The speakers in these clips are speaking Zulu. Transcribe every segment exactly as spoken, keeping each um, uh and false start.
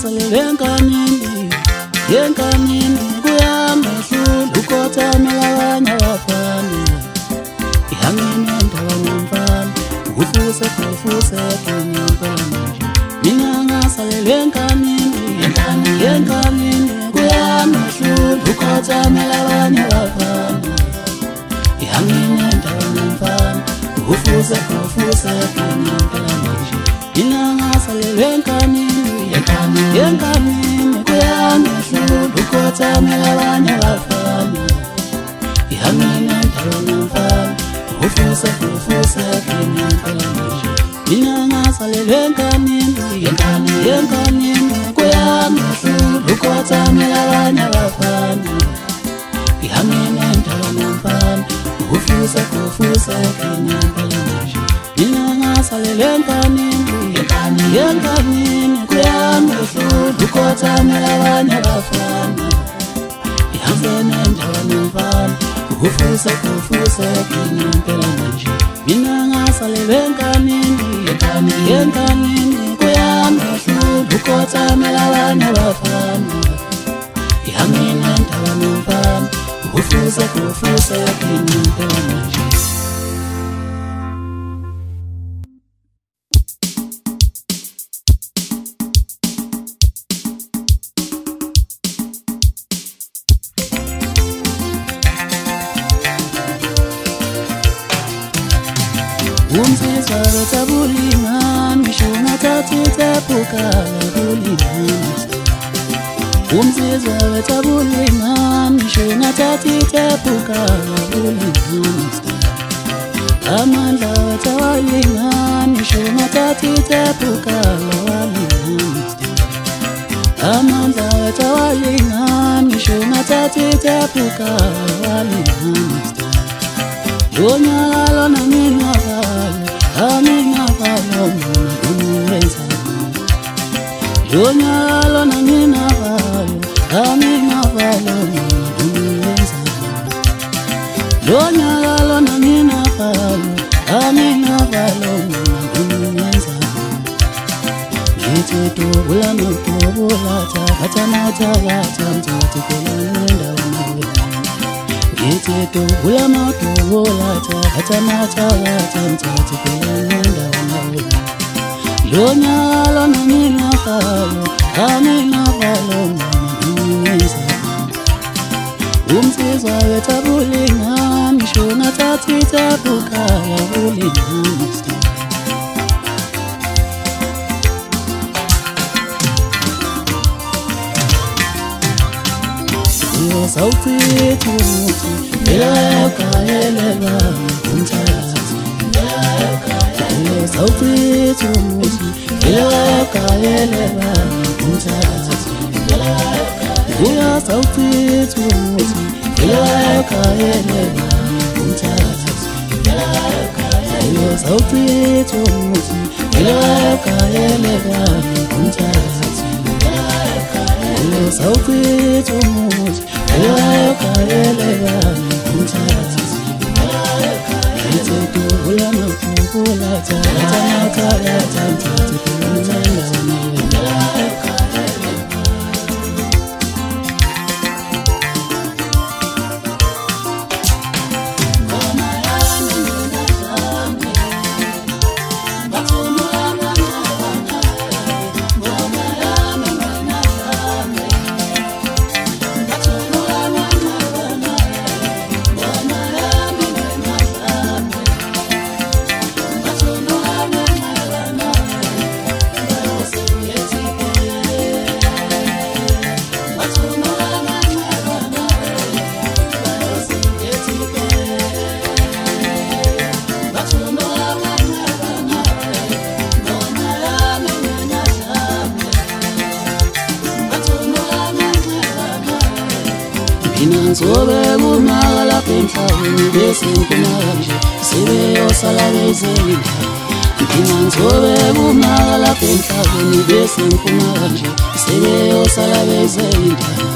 ngingasalele enkanini, enkanini kuyamehlula ukothamela abanye abafana. Ihangine ndawo nomfana ufuse ufuse kunyempela nje. Mina ngingasalele enkanini, enkanini enkanini kuyamehlula ukothamela abanye abafana. Ihangine ndawo nomfana ufuse ufuse kunyempela nje. Mina ngingasalele enkanini, enkanini enkanini kuyamehlula ukothamela abanye abafana. Ihangine ndawo nomfana ufuse ufuse kunyempela nje. Mina ngingasalele enkanini, enkanini enkanini kuyamehlula ukothamela abanye abafana. Ihangine ndawo nomfana ufuse ufuse kunyempela nje. Mina ngingasalele enkanini, enkanini enkanini kuyamehlula ukothamela abanye abafana. Ihangine ndawo nomfana ufuse ufuse kunyempela nje. Mina ngingasalele enkanini, enkanini enkanini kuyamehlula ukothamela abanye abafana. Ihangine ndawo nomfana ufuse ufuse kunyempela nje. Umsizwa wethabulingani ngisho ngathathi tepukala bulingani. Umsizwa wethabulingani ngisho ngathathi tepukala bulingani. Amandla wethabulingani ngisho ngathathi tepukala bulingani. Amandla wethabulingani ngisho ngathathi tepukala bulingani. Yonyalo na mina valo, amina valo mwenza. Yonyalo na mina valo, amina valo mwenza. Yonyalo na mina valo, amina valo mwenza. Ngithi tobula notobula ta katana ta katana tikolenda wena. Ngithi tobula notobula ta katana ta katana tikolenda wena. Yonyalo na mina valo, amina valo mwenza. Umsizwa wethabulingani ngisho ngathathi tepukala bulingani. Sauti tumuti ela kaelela umthathi. Sauti tumuti ela kaelela umthathi. Uya sauti tumuti ela kaelela umthathi. Uya sauti tumuti ela kaelela umthathi. Uya sauti tumuti ela kaelela umthathi. Ngithi tobula notobula ta katana ta katana tikolenda wena. Ngizobe kumala emhlabeni bese ngiphumala nje sebeyosala bezeli. Ngizobe kumala emhlabeni bese ngiphumala nje sebeyosala bezeli.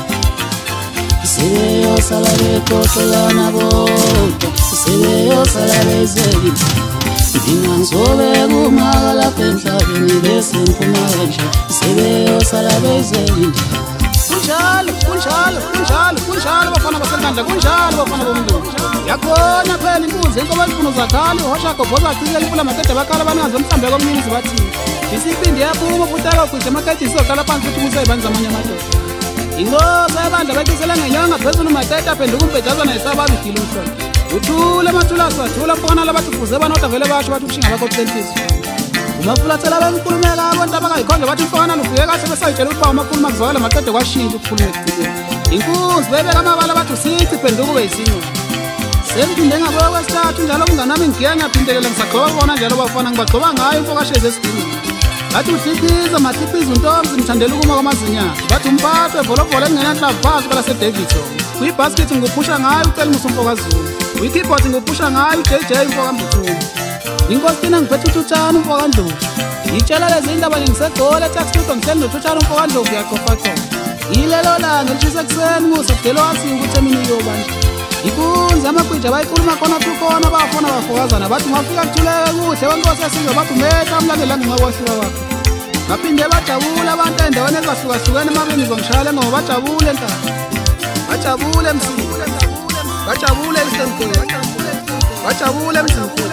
Sebeyosala bekhohlelana bodwa sebeyosala bezeli. Ngizobe kumala emhlabeni bese ngiphumala nje sebeyosala yosalabezeli kunjalo kunjalo kunjalo kunjalo bafana basenkandla kunjalo bafana bomntu yakhona phela inkunzi into abayifuno zakhali uhosha gobhoza acikela impula makede bakhala banazo mhlambe komninzi bathini isiphindi yaphuma futhi akagwije amakede isizoqala phansi futhi kusayibani zamanye amadoda ingozi ayabandla bayisela ngenyanga phezulu makede aphenduka umbhejazana yesababa idile umhlolo uthule amathulasi wathula mfana labathi kufuze banodwa vele basho bathi ukushinga bakho kuhlentliziyo umafulathela bemkhulumela abantu abakayikhonja bathi mfana nufike kahle besayitshela ukuthi umakhuluma kuzwakala maqede kwashintsha ukukhuluma ekucikeni inkunzi bebeka amabala bathi usithi phenduka ube yisinyo semphinde ngaboya kwesithathu njalo umngane wami ngigiya ngiyaphindelela ngisagcoba bona njalo bafana ngibagcoba ngayo imfokashezi esidingini bathi uhlikiza mahlikiza untombi zimthandela ukuma kwamazinyana bathi umphathwe volovolo engenanhlavu phansi kwelasedavidson kuyibhaskithi ngikuphusha ngayo ucela umusa umfokazulu kwi-keyboard ngikuphusha ngayo uJ J umfokambuthuma inkosi thina ngiphethe uthutshana umfokandlovu ngitshela lezi indaba nje ngisegole etaxitudo ngihleli nothutshana umfokandlovu uyacofacofa yilelo langa elishisa ekuseni ngusekudelo wasiya ukuthi emini iyobanje inkunzi amagwija bayikhuluma khona kukhona bafona bafokazana bathi ungafika kuthuleke kuhle wenkosi yesizwe bathi umetha umlandela ngingakwahluka wakho ngaphinde bajabula abantu endaweni ezahlukahlukene emabeni ngizongishayela ngoba bajabule ntaba bajabule msini bajabule isemkhulu bajabule msini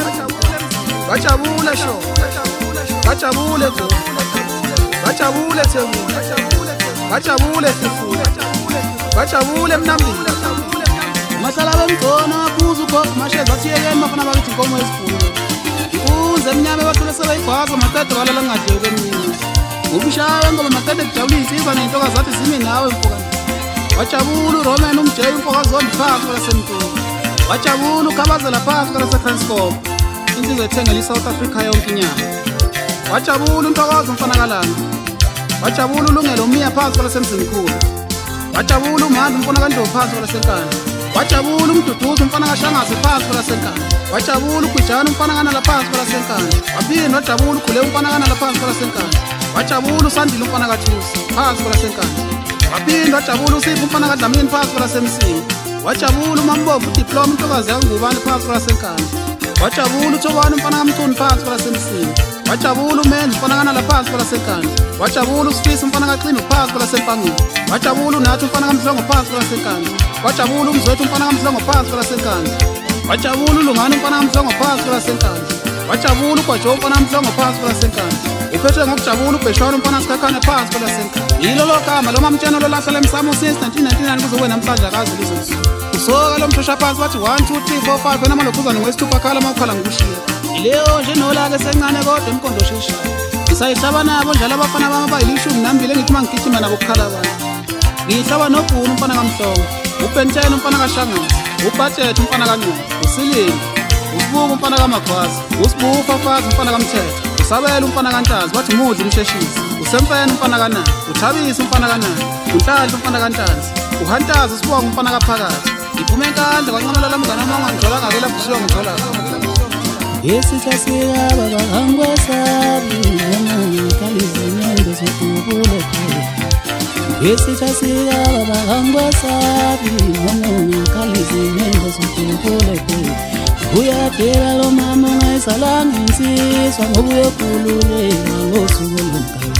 bajabule sho bajabule go bajabule themu bajabule sifu bajabule mnambili masala bemgcona aphuza ukhokho masheza athiyekeni bafana bakithi inkomo esifuyo inkunzi emnyama bathule sebeyibhaza maqede balala ngadleke emini ubushaye ngoba maqede kujabulisa iza nentokazi zathi zimi nawe mfokana wajabula uRoman umjeyi umfokazi wombi phansi kwelasemntuni wajabula ukhabazela phansi kwelaseTranscorp insizwe ethengela iSouth Africa yonke inyama wajabula untokazi umfanakalanga wajabula ulungelo umiya phansi kwelasemzimkhulu wajabula umhandi umfana kaNdlovu phansi kwelasenkana wajabula umduduzi umfana kaShangaze phansi kwelasenkana wajabula uGwijana umfana kanala phansi kwelasenkana waphinde wajabula uGule umfana kanala phansi kwelasenkana wajabula uSandile umfana kaThusi phansi kwelasenkana waphinde wajabula uSipho umfana kaDlamini phansi kwelasemsini wajabula uMambovu uDiploma intokazi yaNgubane phansi kwelasenkana wajabula uThobani umfana kaMthuni phansi kwelasemsini wajabula uMenzi umfana kanala phansi kwelasenkana wajabula uSifisi umfana kaXimbi phansi kwelaseMpangeni wajabula uNathi umfana kaMdlongo phansi kwelasenkana wajabula umzwethu umfana kaMdlongo phansi kwelasenkana wajabula uLungane umfana kaMdlongo phansi kwelasenkana wajabula uGwajo umfana kaMdlongo phansi kwelasenkana uphethwe ngokujabula uBheshwana umfana kaSikhakhane phansi kwelasenkana yilo lo gama lo mamtshana lo lahla lemsamo since nineteen ninety-nine kuze kube namhlanje akazi lizosuku usoka lo mthosha phansi bathi one two three four five wena malokhuzana ngwesithupha khala mawukhala ngokushiya ileyo nje nolake sencane kodwa emkondo osheshayo ngisayihlaba nabo njalo abafana bami abayilishumi nambili engithi uma ngigijima nabo kukhala abantu ngihlaba noBhunu umfana kaMhlongo uBenten umfana kaShangaze uBudget umfana kaNcube uSilindi uSibuka umfana kaMagwazi uSibufa Fazi umfana kaMthetho uSabela umfana kaNtazi bathi Mudli umsheshisi uSemfene umfana kaNandi uThabisi umfana kaNandi uNhlanhla umfana kaNtanzi uHantazi uSibonga umfana kaPhakathi iphume enkandla kwanqamela lamngane wami angangithola ngakela bushiwa ngithola yesithasika baba angwesabi noma kalizinyendo zokubule yesithasika baba angwesabi noma kalizinyendo zokubule uyadela lo mama ngayisalanga insizwa ngoba uyokhululela ngosuku lomkalo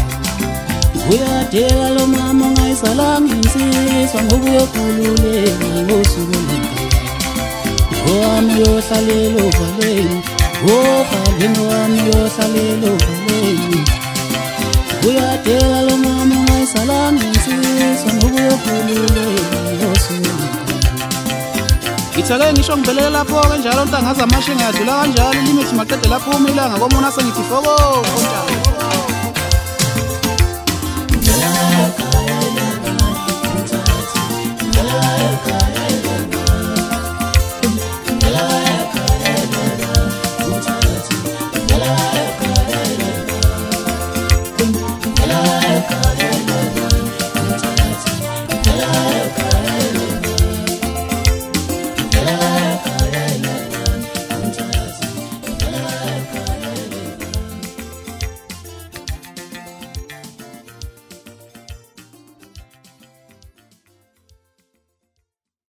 uyadela lo mama ngayisalanga insizwa ngoba uyokhululela ngosuku lomkalo wami yohlalela uvaleni ovaleni wami yohlalela uvaleni uyadela lo mama ngayisalanga insizwa ngoba uyokhululela ngosuku lomkalo ngithake ngisho ngibelela lapho-ke njalo ntangaza amashe ngiyadlula kanjalo ilimithi maqede lapho uma ilanga komona sengithi foko konjalo